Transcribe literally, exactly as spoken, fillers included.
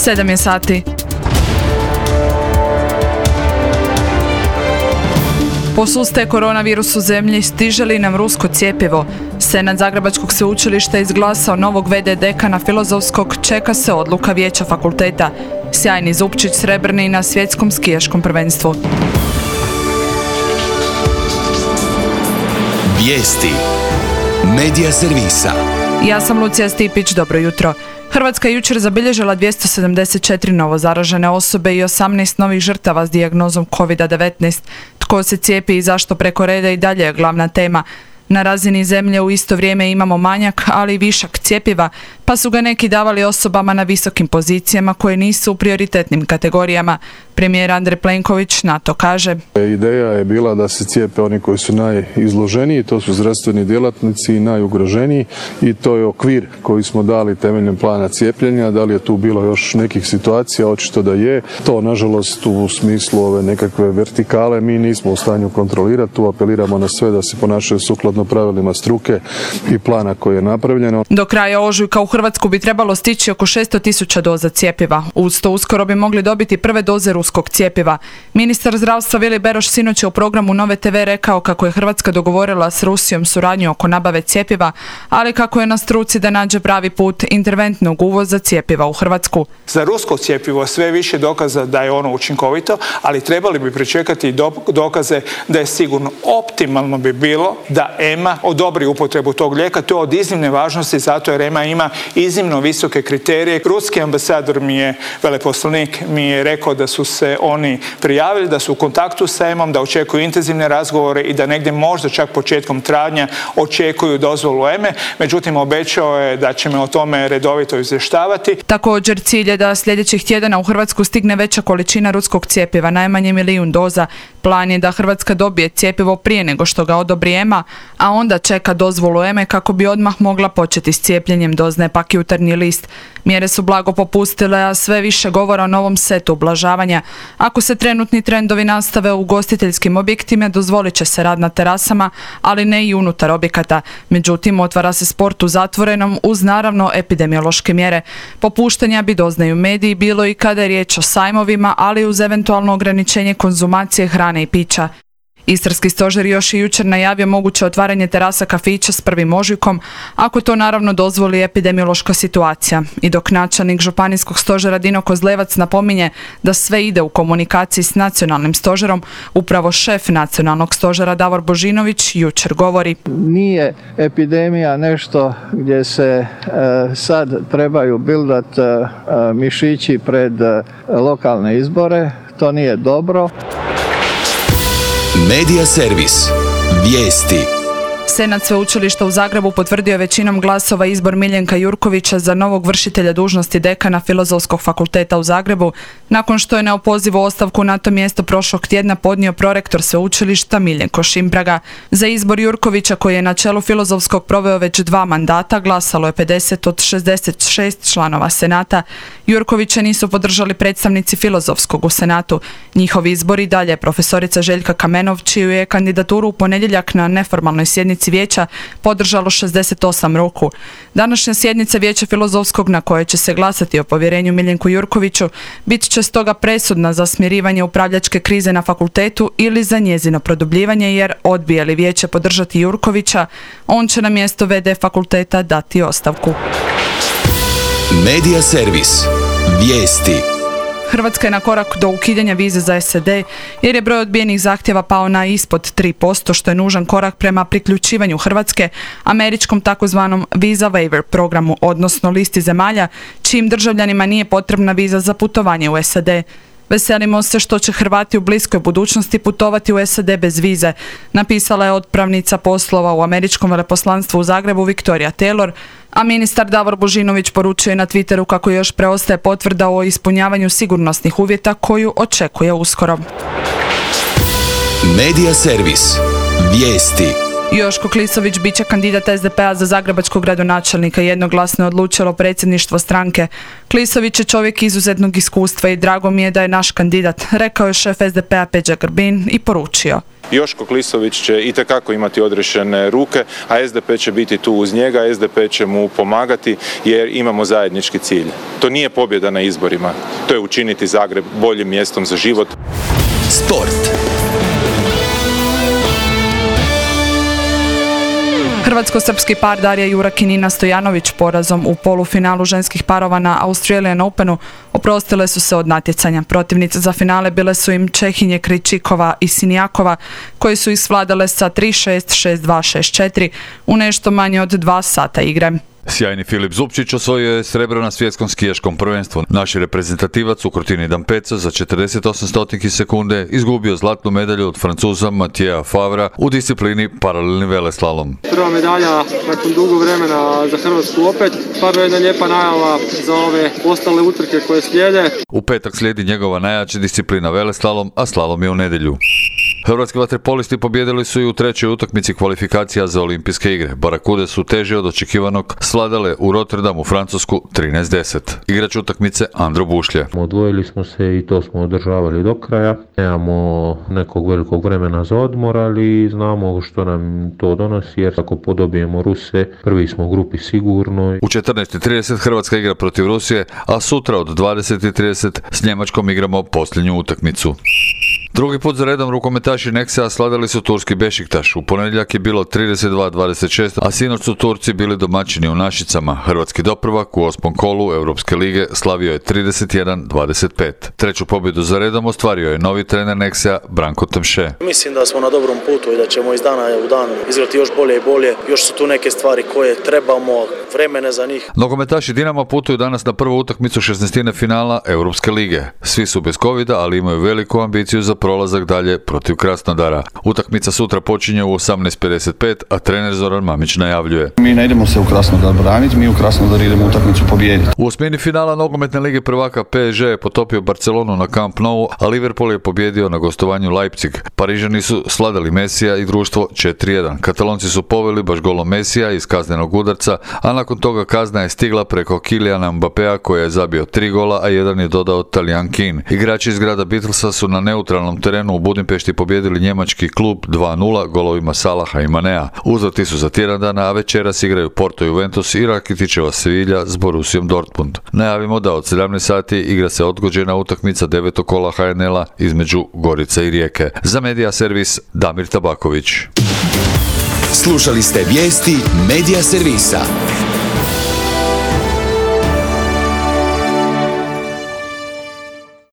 Sedam je sati. Posustaje koronavirus u zemlji, stiže li nam rusko cjepivo? Senat Zagrebačkog sveučilišta izglasao novog ve de dekana Filozofskog, čeka se odluka vijeća fakulteta. Sjajni Zupčić srebrni na svjetskom skijaškom prvenstvu. Vijesti Medija servisa. Ja sam Lucija Stipić, dobro jutro. Hrvatska je jučer zabilježila dvjesto sedamdeset četiri novo zaražene osobe i osamnaest novih žrtava s dijagnozom kovid devetnaest. Tko se cijepi i zašto preko reda i dalje je glavna tema. Na razini zemlje u isto vrijeme imamo manjak, ali i višak cjepiva, pa su ga neki davali osobama na visokim pozicijama koje nisu u prioritetnim kategorijama. Premijer Andrej Plenković na to kaže: Ideja je bila da se cijepe oni koji su najizloženiji, to su zdravstveni djelatnici i najugroženiji, i to je okvir koji smo dali temeljem plana cijepljenja. Da li je tu bilo još nekih situacija? Očito da je. To, nažalost, u smislu ove nekakve vertikale mi nismo u stanju kontrolirati. Tu apeliramo na sve da se ponašaju sukladno pravilima struke i plana koji je napravljeno. Do kraja ožujka u Hrvatsku bi trebalo stići oko šesto tisuća doza cjepiva. Uz to uskoro bi mogli dobiti prve doze ruskog cjepiva. Ministar zdravstva Vili Beroš sinoć je u programu Nove te ve rekao kako je Hrvatska dogovorila s Rusijom suradnju oko nabave cjepiva, ali kako je na struci da nađe pravi put interventnog uvoza cjepiva u Hrvatsku. Za rusko cjepivo sve više dokaza da je ono učinkovito, ali trebali bi pričekati dokaze da je sigurno. Optimalno bi bilo da E M A odobri upotrebu tog lijeka. To je od iznimne važnosti, zato jer E M A ima iznimno visoke kriterije. Ruski ambasador mi je, veleposlanik mi je rekao da su se oni prijavili, da su u kontaktu sa E M A-om, da očekuju intenzivne razgovore i da negdje možda čak početkom travnja očekuju dozvolu E M A. Međutim, obećao je da će me o tome redovito izvještavati. Također cilj je da sljedećih tjedana u Hrvatsku stigne veća količina ruskog cjepiva, najmanje milijun doza. Plan je da Hrvatska dobije cjepivo prije nego što ga odobri E M A, a onda čeka dozvolu E M A kako bi odmah mogla početi s cijepljenjem, doznaje pak Jutarnji list. Mjere su blago popustile, a sve više govora o novom setu ublažavanja. Ako se trenutni trendovi nastave u ugostiteljskim objektima, dozvolit će se rad na terasama, ali ne i unutar objekata. Međutim, otvara se sport u zatvorenom uz naravno epidemiološke mjere. Popuštanja bi, doznaju mediji, bilo i kada je riječ o sajmovima, ali uz eventualno ograničenje konzumacije hrane i pića. Istarski stožer još i jučer najavio moguće otvaranje terasa kafića s prvim ožujkom, ako to naravno dozvoli epidemiološka situacija. I dok načelnik županijskog stožera Dino Kozlevac napominje da sve ide u komunikaciji s nacionalnim stožerom, upravo šef nacionalnog stožera Davor Božinović jučer govori: Nije epidemija nešto gdje se e, sad trebaju bildat e, mišići pred e, lokalne izbore. To nije dobro. Medija servis. Vijesti. Senat sveučilišta u Zagrebu potvrdio je većinom glasova izbor Miljenka Jurkovića za novog vršitelja dužnosti dekana Filozofskog fakulteta u Zagrebu, nakon što je neopozivu ostavku na to mjesto prošlog tjedna podnio prorektor sveučilišta Miljenko Šimpraga. Za izbor Jurkovića, koji je na čelu Filozofskog proveo već dva mandata, glasalo je pedeset od šezdeset šest članova Senata. Jurkovića nisu podržali predstavnici Filozofskog u Senatu. Njihov izbor i dalje je profesorica Željka Kamenov, čiju je kandidaturu u ponedjeljak na neformalnoj sjednici vijeća podržalo šezdeset osam ruku. Današnja sjednica vijeća Filozofskog, na kojoj će se glasati o povjerenju Miljenku Jurkoviću, bit će stoga presudna za smirivanje upravljačke krize na fakultetu ili za njezino produbljivanje, jer odbije li vijeće podržati Jurkovića, on će na mjesto ve de fakulteta dati ostavku. Medija servis. Vijesti. Hrvatska je na korak do ukidanja vize za es a de jer je broj odbijenih zahtjeva pao na ispod tri posto, što je nužan korak prema priključivanju Hrvatske američkom takozvanom Visa Waiver programu, odnosno listi zemalja čijim državljanima nije potrebna viza za putovanje u es a de. Veselimo se što će Hrvati u bliskoj budućnosti putovati u es a de bez vize, napisala je otpravnica poslova u američkom veleposlanstvu u Zagrebu Viktorija Taylor, a ministar Davor Božinović poručio je na Twitteru kako još preostaje potvrda o ispunjavanju sigurnosnih uvjeta koju očekuje uskoro. Medija servis. Vijesti. Joško Klisović bit će kandidat es de pe a za zagrebačkog gradonačelnika, jednoglasno je odlučilo predsjedništvo stranke. Klisović je čovjek izuzetnog iskustva i drago mi je da je naš kandidat, rekao je šef es de pe a Peđa Grbin i poručio. Joško Klisović će itekako imati odriješene ruke, a es de pe će biti tu uz njega, es de pe će mu pomagati jer imamo zajednički cilj. To nije pobjeda na izborima, to je učiniti Zagreb boljim mjestom za život. Sport. Hrvatsko-srpski par Darija Jurak i Nina Stojanović porazom u polufinalu ženskih parova na Australian Openu oprostile su se od natjecanja. Protivnice za finale bile su im Čehinje Krejčikova i Sinijakova, koji su ih svladale sa tri šest, šest dva, šest četiri u nešto manje od dva sata igre. Sjajni Filip Zupčić osvojio je srebro na svjetskom skijaškom prvenstvu. Naš reprezentativac u krutini Dampeca za četrdeset osam stotinki sekunde izgubio zlatnu medalju od Francuza Mathieu Favra u disciplini paralelni veleslalom. Prva medalja nakon dugo vremena za Hrvatsku opet, pa je jedna lijepa najava za ove ostale utrke koje slijede. U petak slijedi njegova najjača disciplina veleslalom, a slalom je u nedjelju. Hrvatski vaterpolisti pobjedili su i u trećoj utakmici kvalifikacija za olimpijske igre. Barakude su teže od očekivanog svladale u Rotterdamu, Francusku trinaest deset. Igrač utakmice Andro Bušlje. Odvojili smo se i to smo održavali do kraja. Nemamo nekog velikog vremena za odmor, ali znamo što nam to donosi, jer ako podobijemo Ruse, prvi smo u grupi sigurno. U četrnaest trideset Hrvatska igra protiv Rusije, a sutra od dvadeset trideset s Njemačkom igramo posljednju utakmicu. Drugi put za redom rukometaši Nexa slavili su turski Bešiktaš. U ponedjeljak je bilo trideset dva dvadeset šest, a sinoć su Turci bili domaćini u Našicama. Hrvatski doprvak u osmom kolu Europske lige slavio je trideset jedan dvadeset pet. Treću pobjedu za redom ostvario je novi trener Nexa Branko Temše. Mislim da smo na dobrom putu i da ćemo iz dana u dan igrati još bolje i bolje. Još su tu neke stvari koje trebamo, vremene za njih. Nogometaši Dinama putuju danas na prvu utakmicu šesnaestine finala Europske lige. Svi su bez covida, ali imaju veliku ambiciju za prolazak dalje protiv Krasnodara. Utakmica sutra počinje u osamnaest pedeset pet, a trener Zoran Mamić najavljuje. Mi ne idemo se u Krasnodar braniti, mi u Krasnodar idemo utakmicu pobijediti. U osmini finala nogometne lige prvaka pe es ge je potopio Barcelonu na Camp Nou, a Liverpool je pobjedio na gostovanju Leipzig. Parižani su sladali Mesija i društvo četiri jedan. Katalonci su poveli baš golom Mesija iz kaznenog udarca, a nakon toga kazna je stigla preko Kyliana Mbappéa koji je zabio tri gola, a jedan je dodao Talijan Keane. Igrači iz grada Beatlesa su na neutralnom terenu u Budimpešti pobjedili njemački klub dva nula golovima Salaha i Manea. Uzvrati su za tjedan dana, a večeras igraju Porto Juventus i Rakitićeva Sevilla s Borussijom Dortmund. Najavimo da od sedamnaest sati igra se odgođena utakmica devetog kola ha en el-a između Gorice i Rijeke. Za Medija servis Damir Tabaković. Slušali ste vijesti Medija servisa.